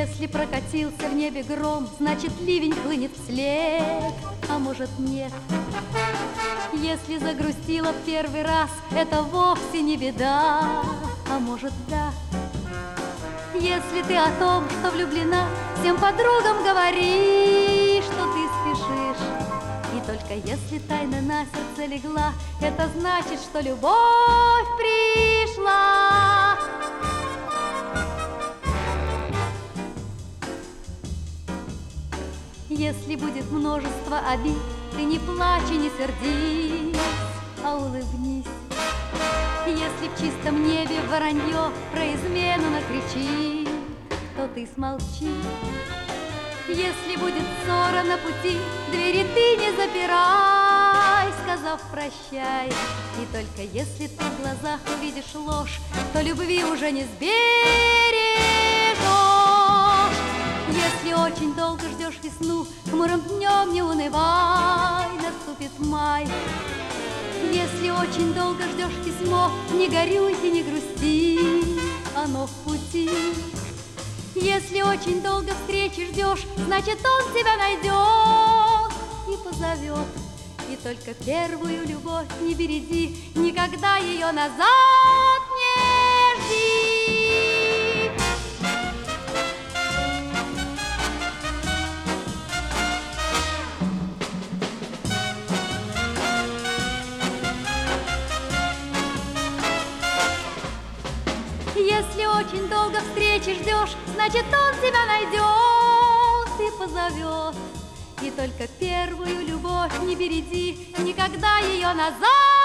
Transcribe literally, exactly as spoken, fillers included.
Если прокатился в небе гром, значит ливень хлынет вслед, а может нет. Если загрустила в первый раз, это вовсе не беда, а может да. Если ты о том, что влюблена, всем подругам говори, что ты спешишь. И только если тайна на сердце легла, это значит, что любовь пришла. Если будет множество обид, ты не плачь и не сердись, а улыбнись. Если в чистом небе воронье про измену накричит, то ты смолчи. Если будет ссора на пути, двери ты не запирай, сказав прощай. И только если ты в глазах увидишь ложь, то любви уже не сбережешь. Если очень долго ждешь весну, хмурым днем не унывай, наступит май. Если очень долго ждешь письмо, не горюй и не грусти, оно в пути. Если очень долго встречи ждешь, значит, он тебя найдет и позовет. И только первую любовь не береди, никогда ее назад не жди. Если очень долго встречи ждешь, значит, он тебя найдет и позовет. И только первую любовь не береди, никогда ее назад